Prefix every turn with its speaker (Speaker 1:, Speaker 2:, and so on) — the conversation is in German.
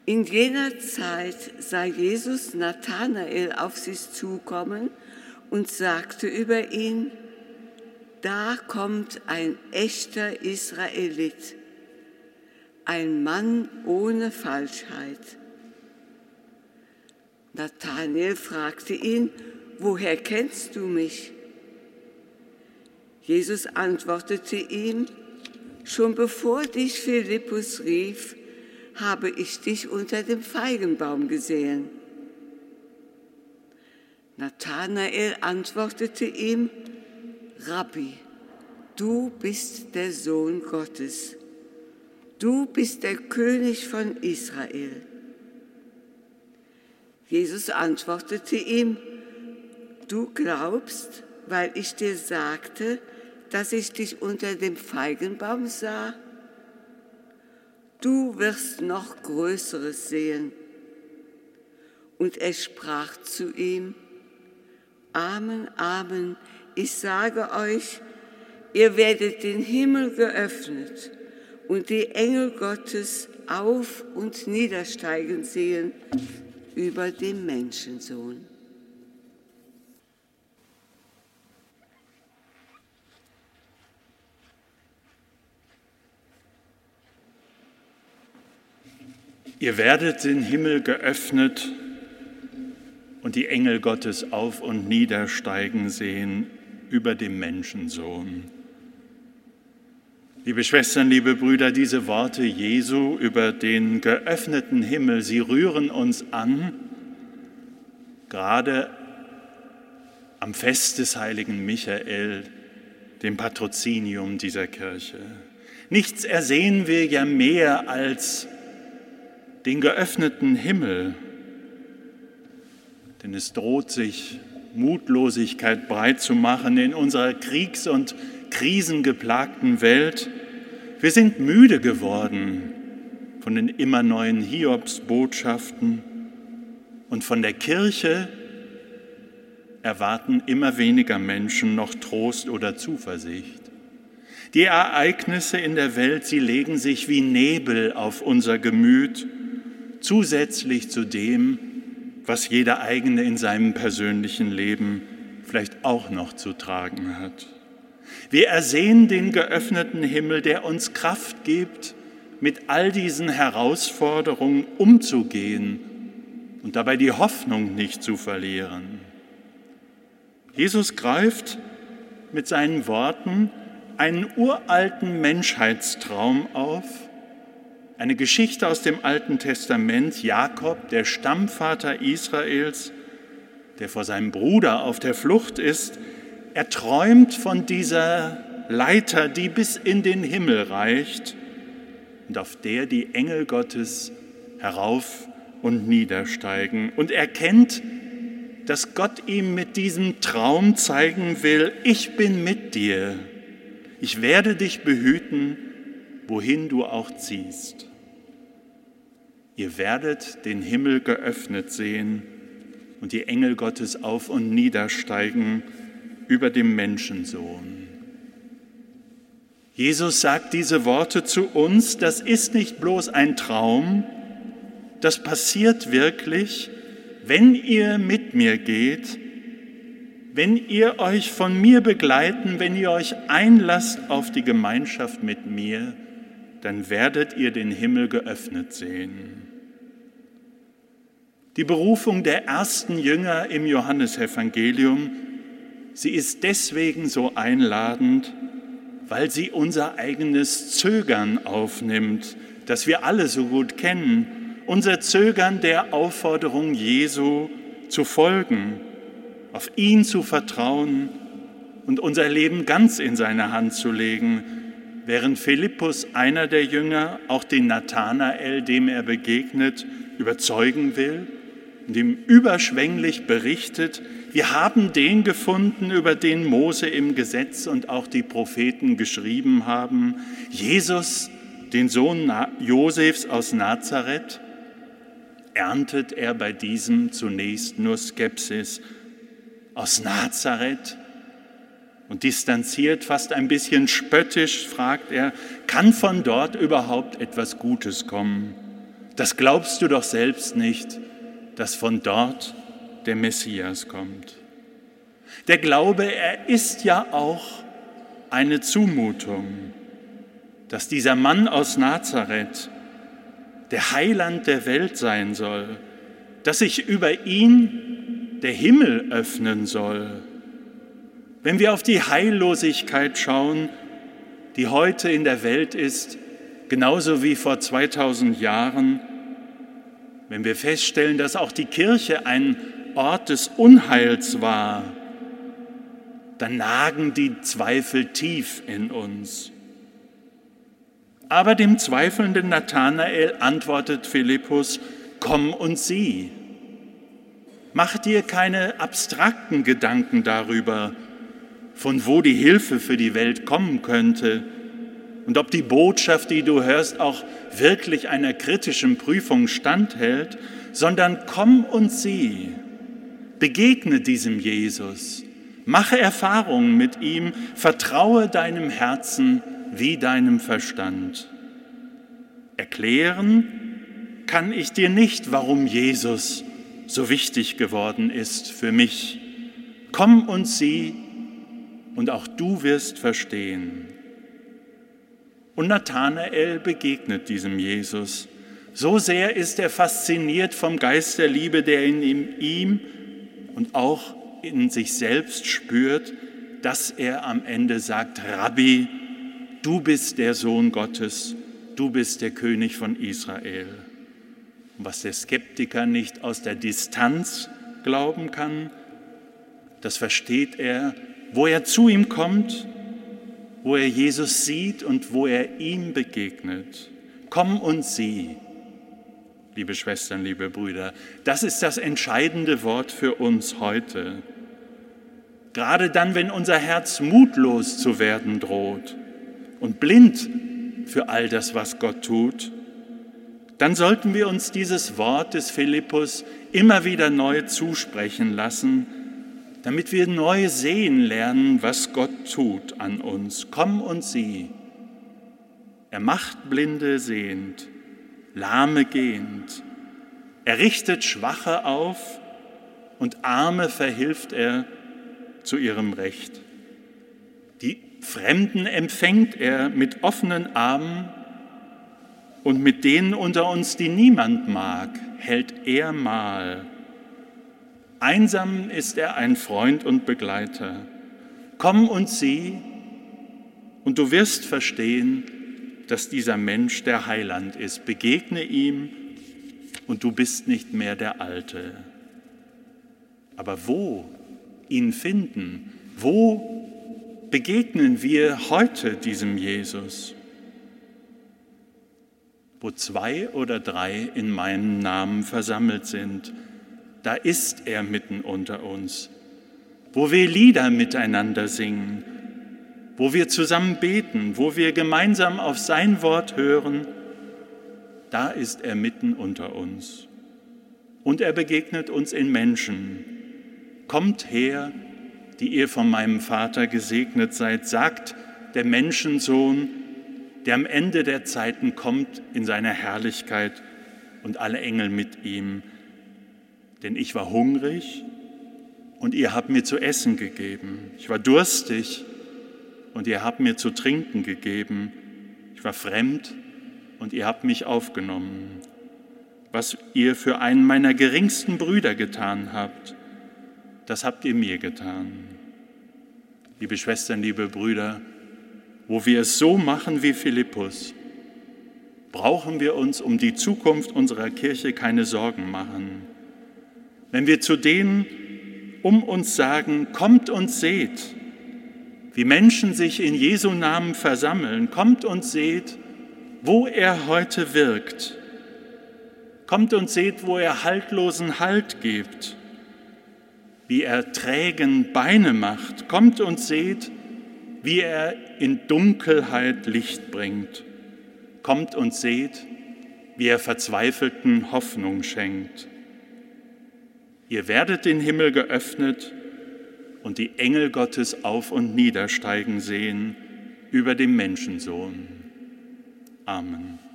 Speaker 1: In jener Zeit sah Jesus Nathanael auf sich zukommen und sagte über ihn: Da kommt ein echter Israelit, ein Mann ohne Falschheit. Nathanael fragte ihn: Woher kennst du mich? Jesus antwortete ihm: Schon bevor dich Philippus rief, habe ich dich unter dem Feigenbaum gesehen. Nathanael antwortete ihm: Rabbi, du bist der Sohn Gottes. Du bist der König von Israel. Jesus antwortete ihm: Du glaubst, weil ich dir sagte, dass ich dich unter dem Feigenbaum sah? Du wirst noch Größeres sehen. Und er sprach zu ihm: Amen, Amen, ich sage euch, ihr werdet den Himmel geöffnet und die Engel Gottes auf- und niedersteigen sehen über dem Menschensohn.
Speaker 2: Ihr werdet den Himmel geöffnet und die Engel Gottes auf- und niedersteigen sehen über dem Menschensohn. Liebe Schwestern, liebe Brüder, diese Worte Jesu über den geöffneten Himmel, sie rühren uns an, gerade am Fest des heiligen Michael, dem Patrozinium dieser Kirche. Nichts ersehen wir ja mehr als den geöffneten Himmel, denn es droht sich Mutlosigkeit breit zu machen in unserer kriegs- und krisengeplagten Welt. Wir sind müde geworden von den immer neuen Hiobsbotschaften und von der Kirche erwarten immer weniger Menschen noch Trost oder Zuversicht. Die Ereignisse in der Welt, sie legen sich wie Nebel auf unser Gemüt, zusätzlich zu dem, was jeder eigene in seinem persönlichen Leben vielleicht auch noch zu tragen hat. Wir ersehen den geöffneten Himmel, der uns Kraft gibt, mit all diesen Herausforderungen umzugehen und dabei die Hoffnung nicht zu verlieren. Jesus greift mit seinen Worten einen uralten Menschheitstraum auf, eine Geschichte aus dem Alten Testament. Jakob, der Stammvater Israels, der vor seinem Bruder auf der Flucht ist, er träumt von dieser Leiter, die bis in den Himmel reicht und auf der die Engel Gottes herauf und niedersteigen. Und er kennt, dass Gott ihm mit diesem Traum zeigen will: Ich bin mit dir, ich werde dich behüten, wohin du auch ziehst. Ihr werdet den Himmel geöffnet sehen und die Engel Gottes auf- und niedersteigen über dem Menschensohn. Jesus sagt diese Worte zu uns, das ist nicht bloß ein Traum, das passiert wirklich, wenn ihr mit mir geht, wenn ihr euch von mir begleiten, wenn ihr euch einlasst auf die Gemeinschaft mit mir, dann werdet ihr den Himmel geöffnet sehen. Die Berufung der ersten Jünger im Johannesevangelium, sie ist deswegen so einladend, weil sie unser eigenes Zögern aufnimmt, das wir alle so gut kennen, unser Zögern der Aufforderung Jesu zu folgen, auf ihn zu vertrauen und unser Leben ganz in seine Hand zu legen, während Philippus, einer der Jünger, auch den Nathanael, dem er begegnet, überzeugen will und ihm überschwänglich berichtet: Wir haben den gefunden, über den Mose im Gesetz und auch die Propheten geschrieben haben, Jesus, den Sohn Josefs aus Nazareth. Erntet er bei diesem zunächst nur Skepsis. Aus Nazareth? Und distanziert, fast ein bisschen spöttisch, fragt er: Kann von dort überhaupt etwas Gutes kommen? Das glaubst du doch selbst nicht, dass von dort der Messias kommt. Der Glaube, er ist ja auch eine Zumutung, dass dieser Mann aus Nazareth der Heiland der Welt sein soll, dass sich über ihn der Himmel öffnen soll. Wenn wir auf die Heillosigkeit schauen, die heute in der Welt ist, genauso wie vor 2000 Jahren, wenn wir feststellen, dass auch die Kirche ein Ort des Unheils war, dann nagen die Zweifel tief in uns. Aber dem zweifelnden Nathanael antwortet Philippus: Komm und sieh. Mach dir keine abstrakten Gedanken darüber, von wo die Hilfe für die Welt kommen könnte und ob die Botschaft, die du hörst, auch wirklich einer kritischen Prüfung standhält, sondern komm und sieh. Begegne diesem Jesus. Mache Erfahrungen mit ihm. Vertraue deinem Herzen wie deinem Verstand. Erklären kann ich dir nicht, warum Jesus so wichtig geworden ist für mich. Komm und sieh, und auch du wirst verstehen. Und Nathanael begegnet diesem Jesus. So sehr ist er fasziniert vom Geist der Liebe, der in ihm und auch in sich selbst spürt, dass er am Ende sagt: Rabbi, du bist der Sohn Gottes, du bist der König von Israel. Und was der Skeptiker nicht aus der Distanz glauben kann, das versteht er, wo er zu ihm kommt, wo er Jesus sieht und wo er ihm begegnet. Komm und sieh, liebe Schwestern, liebe Brüder, das ist das entscheidende Wort für uns heute. Gerade dann, wenn unser Herz mutlos zu werden droht und blind für all das, was Gott tut, dann sollten wir uns dieses Wort des Philippus immer wieder neu zusprechen lassen, damit wir neu sehen lernen, was Gott tut an uns. Komm und sieh. Er macht Blinde sehend, Lahme gehend. Er richtet Schwache auf und Arme verhilft er zu ihrem Recht. Die Fremden empfängt er mit offenen Armen und mit denen unter uns, die niemand mag, hält er Mahl. Einsam ist er ein Freund und Begleiter. Komm und sieh, und du wirst verstehen, dass dieser Mensch der Heiland ist. Begegne ihm, und du bist nicht mehr der Alte. Aber wo ihn finden? Wo begegnen wir heute diesem Jesus? Wo 2 oder 3 in meinem Namen versammelt sind, da ist er mitten unter uns. Wo wir Lieder miteinander singen, wo wir zusammen beten, wo wir gemeinsam auf sein Wort hören, da ist er mitten unter uns. Und er begegnet uns in Menschen. Kommt her, die ihr von meinem Vater gesegnet seid, sagt der Menschensohn, der am Ende der Zeiten kommt in seiner Herrlichkeit und alle Engel mit ihm. Denn ich war hungrig und ihr habt mir zu essen gegeben. Ich war durstig und ihr habt mir zu trinken gegeben. Ich war fremd und ihr habt mich aufgenommen. Was ihr für einen meiner geringsten Brüder getan habt, das habt ihr mir getan. Liebe Schwestern, liebe Brüder, wo wir es so machen wie Philippus, brauchen wir uns um die Zukunft unserer Kirche keine Sorgen machen. Wenn wir zu denen um uns sagen, kommt und seht, wie Menschen sich in Jesu Namen versammeln, kommt und seht, wo er heute wirkt. Kommt und seht, wo er Haltlosen Halt gibt, wie er Trägen Beine macht. Kommt und seht, wie er in Dunkelheit Licht bringt. Kommt und seht, wie er Verzweifelten Hoffnung schenkt. Ihr werdet den Himmel geöffnet und die Engel Gottes auf und niedersteigen sehen über dem Menschensohn. Amen.